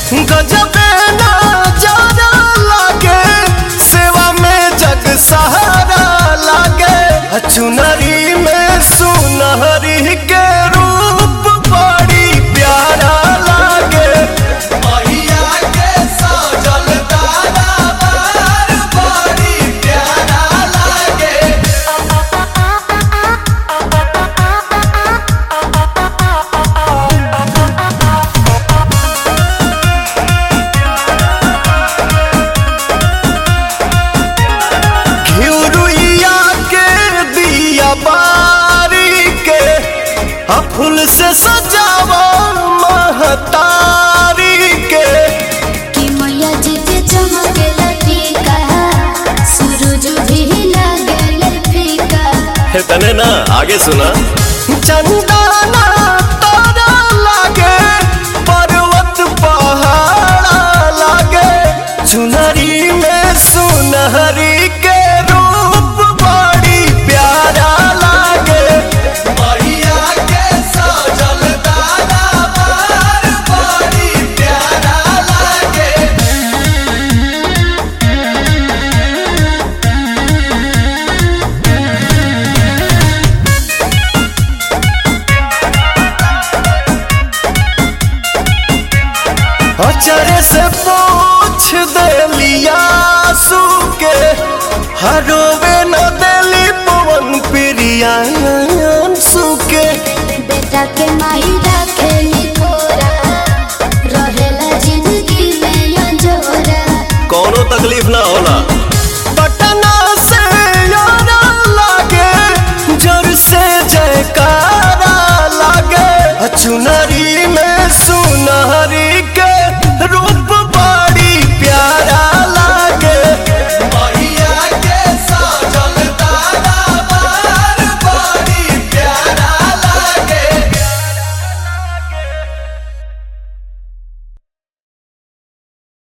गजबे नजारा लागे, सेवा में जग सहारा लागे। चुनरी में सुनहरी के रूप बड़ी प्यारा लागे। मैया के सजल दरबार बड़ी प्यारा लागे। घिउरुइया के दिया बारी के फूल से सजावा महतारी के। कि मैया जी के चमकेला टीका, सूरज भी लागेला फीका। तने ना आगे सुना। चंदना तारा लागे, पर्वत पहाड़ा लागे। चुनरी में सुनहरी के रूप बड़ी प्यारा लागे। मैया के सजल दरबार बड़ी प्यारा लागे। अचरे से पूछ देलिया सूके, हरोवे न देली पवन प्रिया सूके। बेटा के माई रखेली थोरा, रहेला जिंदगी में अंजोरा। कोनो तकलीफ ना होला। पटना से यारा लागे, जोर से जयकारा लागे। चुनरी में सुनहरी के